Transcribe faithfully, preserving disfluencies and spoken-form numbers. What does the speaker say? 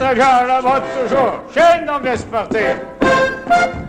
ta gueule, la botte toujours. Chaîne d'anglais sportif.